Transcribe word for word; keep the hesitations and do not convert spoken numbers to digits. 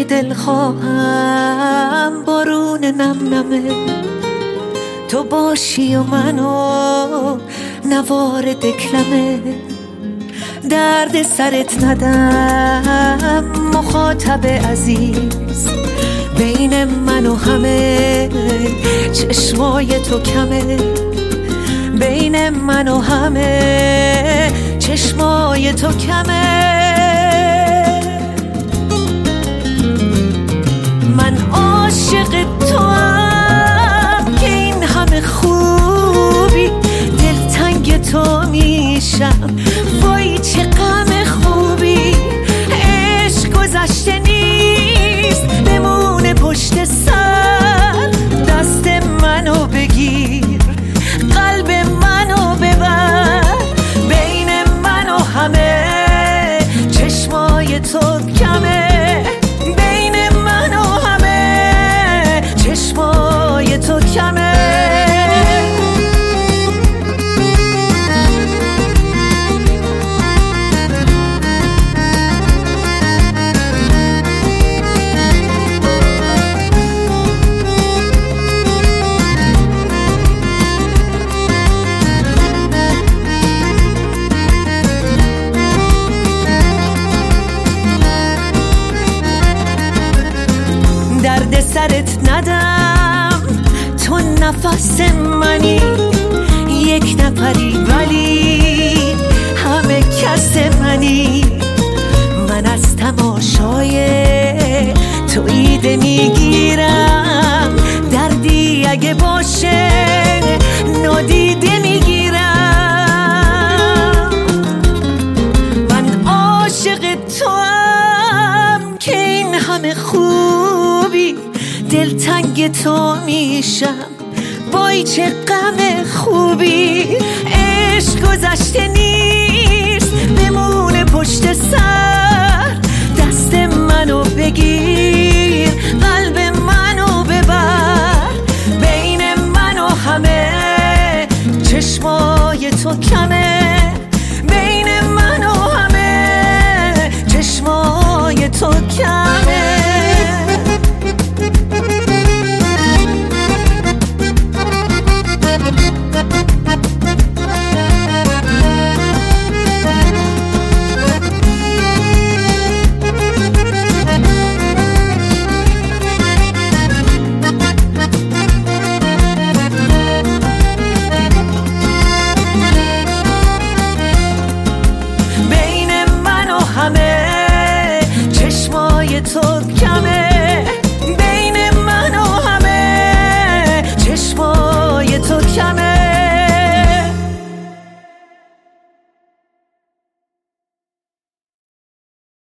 دلخواهم بارون نم نمه، تو باشی و منو نوار دکلمه. درد سرت ندم مخاطب عزیز، بین من و همه چشمای تو کمه. بین من و همه چشمای تو کمه. من عاشق تو هم که این همه خوبی، دلتنگ تو میشم وای چه غم خوبی. عشق گذشته نیست بمونه پشت سر، دست منو بگیر قلب منو ببر. بین من و همه چشمای تو کمه. بین من و همه چشمای تو کمه. درد سرت ندم تو نفس منی، یک نفری ولی همه کس منی. من از تماشای تو ایده میگیرم، دردی اگه باشه نادیده میگیرم. من عاشق تو هم که این همه خوبی، دلتنگ تو میشم وای چه غم خوبی. عشق گذشته نیست بمونه پشت سر، دست منو بگیر قلب منو ببر. بین من و همه چشمای تو کمه. بین من و همه چشمای تو کمه. همه چشمای تو کمه.